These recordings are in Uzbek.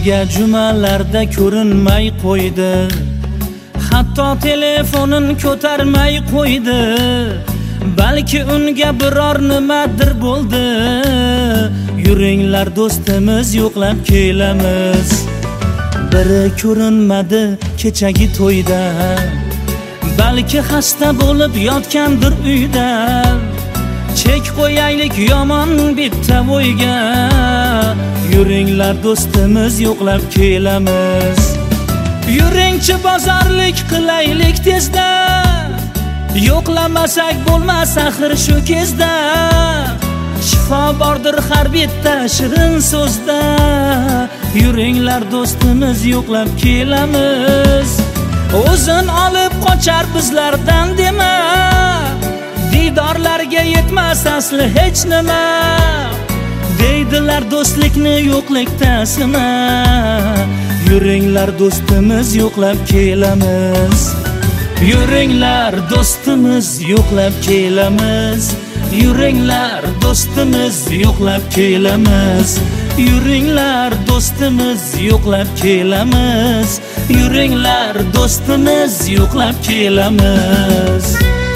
O'ziga jumalarda ko'rinmay qo'ydi, hatto telefonin ko'tarmay qo'ydi. Balki unga biror nimadir bo'ldi. Yuringlar do'stimiz yo'qlab kelamiz. Biri ko'rinmadi kechagi to'yda, balki xasta bo'lib yotgandir uyda. Chek qo'yaylik yomon bitta o'yga. Yuringlar do'stimiz yo'qlab kelamiz. Yuringchi bozorlik qilaylik tezda, yo'qlamasak bo'lmas axir shu kezda. Shifo bordir har bitta shirin so'zda. Yuringlar do'stimiz yo'qlab kelamiz. O'zin olib qochar bizlardan dema, didorlarga yetmas asli hech nima. Deydilar do'stlikni yo'qlikda sina. Yuringlar do'stimiz yo'qlab kelamiz. Yuringlar do'stimiz yo'qlab kelamiz. Yuringlar do'stimiz yo'qlab kelamiz. Yuringlar do'stimiz yo'qlab kelamiz. Yuringlar do'stimiz yo'qlab kelamiz.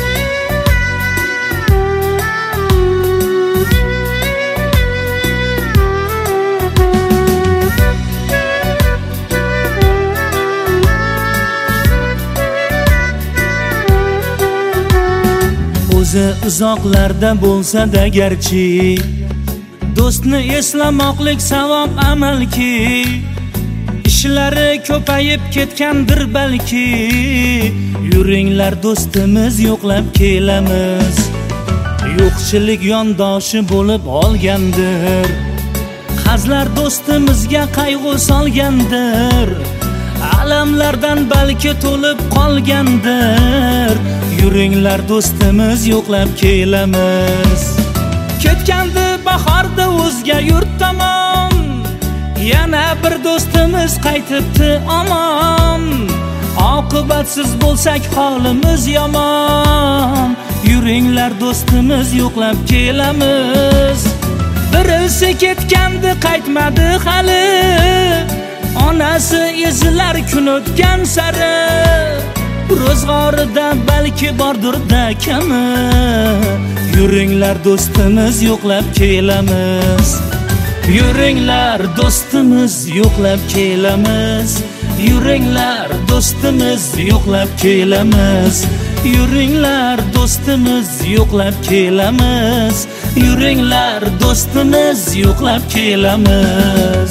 O'zi uzoqlarda bo'lsa-da garchi, do'stni eslamoqlik savob amalki. Ishlari ko'payib ketgandir balki. Yuringlar do'stimiz yo'qlab kelamiz. Yo'qchilik yondoshi bo'lib olgandir, hazlar do'stimizga qayg'u solgandir. Alamlardan balki to'lib qolgandir. Yuringlar do'stimiz yo'qlab kelamiz. Ketgandi bahorda o'zga yurt tomon, yana bir do'stimiz qaytibdi omon. Oqibatsiz bo'lsak holimiz yomon. Yuringlar do'stimiz yo'qlab kelamiz. Birisi ketgandi qaytmadi hali, onasi ezilar kun o'tgan sari. Ro'zg'orida balki bordir-da kami. Yuringlar do'stimiz yo'qlab kelamiz. Yuringlar do'stimiz yo'qlab kelamiz. Yuringlar do'stimiz yo'qlab kelamiz. Yuringlar do'stimiz yo'qlab kelamiz. Yuringlar do'stimiz yo'qlab kelamiz.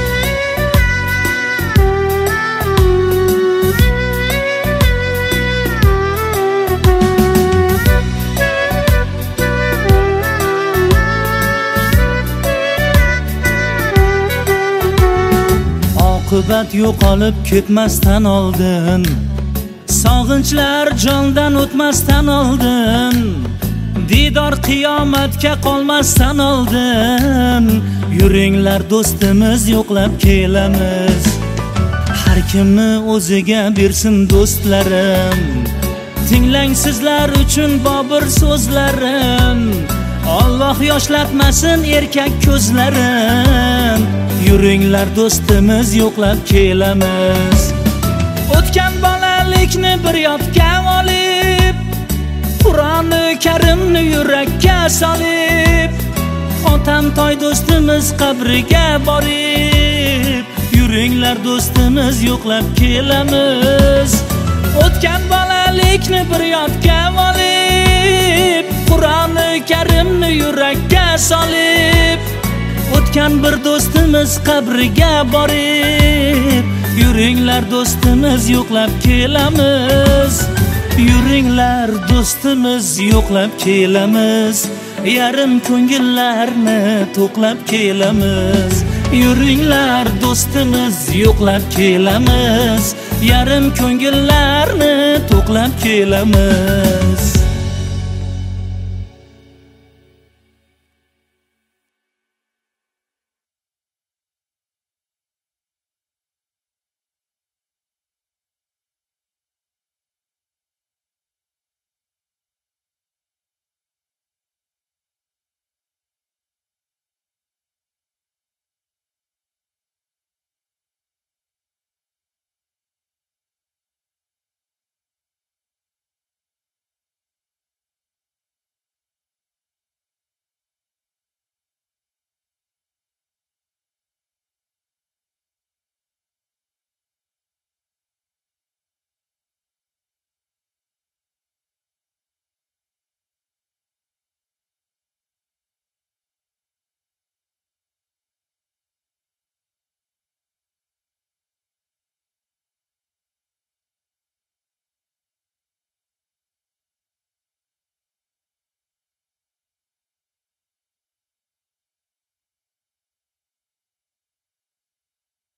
Oqibat yo'qolib ketmasdan oldin, sog'inchlar jondan o'tmasdan oldin, didor qiyomatga qolmasdan oldin. Yuringlar do'stimiz yo'qlab kelamiz. Har kimni o'ziga bersin do'stlarim, tinglang sizlar uchun bobur so'zlarim. Alloh yoshlatmasin erkak ko'zlarim. Yuringlar do'stimiz yo'qlab kelamiz. O'tgan bolalikni bir yodga olib, Qur'oni Karimni yurakka solib, otam toy do'stimiz qabriga borib. Yuringlar do'stimiz yo'qlab kelamiz. O'tgan bolalikni bir yodga olib, Qur'oni Karimni yurakka solib, o'tgan bir do'stimiz qabriga borib. Yuringlar do'stimiz yo'qlab kelamiz. Yuringlar do'stimiz yo'qlab kelamiz. Yarim ko'ngillarni to'qlab kelamiz. Yuringlar do'stimiz yo'qlab kelamiz. Yarim ko'ngillarni to'qlab kelamiz.